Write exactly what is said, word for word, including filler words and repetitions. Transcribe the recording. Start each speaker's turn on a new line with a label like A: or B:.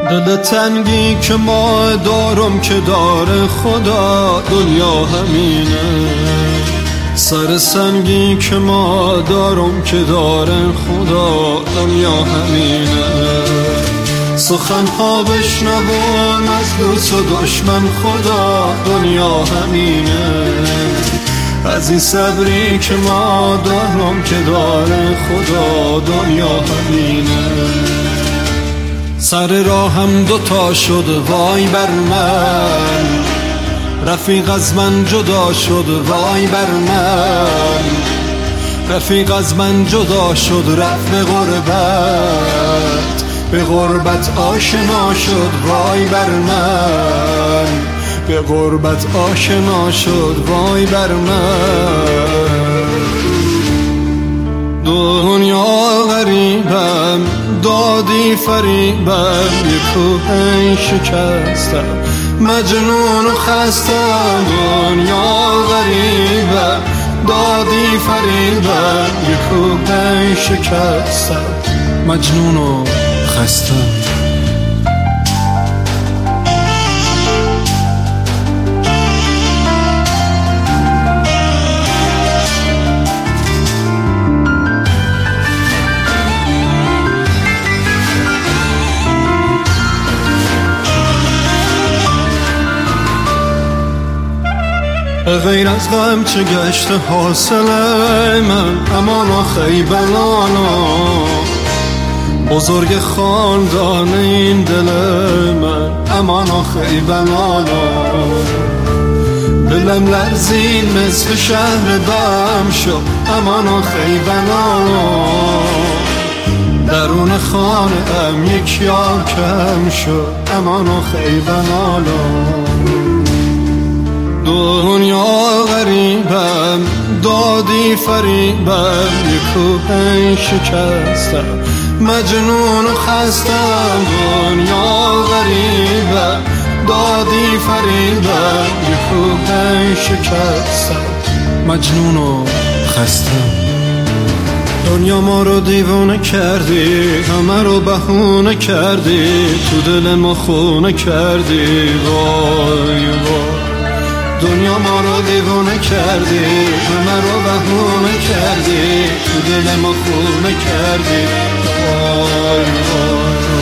A: دل تنگی که ما دارم که داره خدا، دنیا همینه. سر سنگی که ما دارم که داره خدا، دنیا همینه. سخن ها بشنوم از دوست و دشمن خدا، دنیا همینه. از این صبری که ما دارم که داره خدا، دنیا همینه. سر راهم دوتا شد وای بر من، رفیق از من جدا شد وای بر من. رفیق از من جدا شد رفت به غربت، به غربت آشنا شد وای بر من. به غربت آشنا شد وای بر من. دنیا غریبم دادی فریبم، یک کوه شکستم مجنون و خستم. دنیا غریبم دادی فریبم، یک کوه شکستم مجنون و خستم. غیر از غم چه گشته حاصل من، امانا خیبلانا بزرگ خاندان این دل من، امانا خیبلانا. دلم لرزید مثل شهر بم شد، امانا خیبلانا. درون خانه ام یک یار کم شد، امانا خیبلانا. دنیا غریبم دادی فریبم، یک کوه شکستم مجنون و خستم. دنیا غریبم دادی فریبم، یک کوه شکستم مجنون و خستم. دنیا ما رو دیوانه کردی، همه رو بهونه کردی، تو دل ما خونه کردی وای وای. دنیا ما رو دیوانه کردی، همه رو بهونه کردی، تو دل ما خونه کردی وای وای.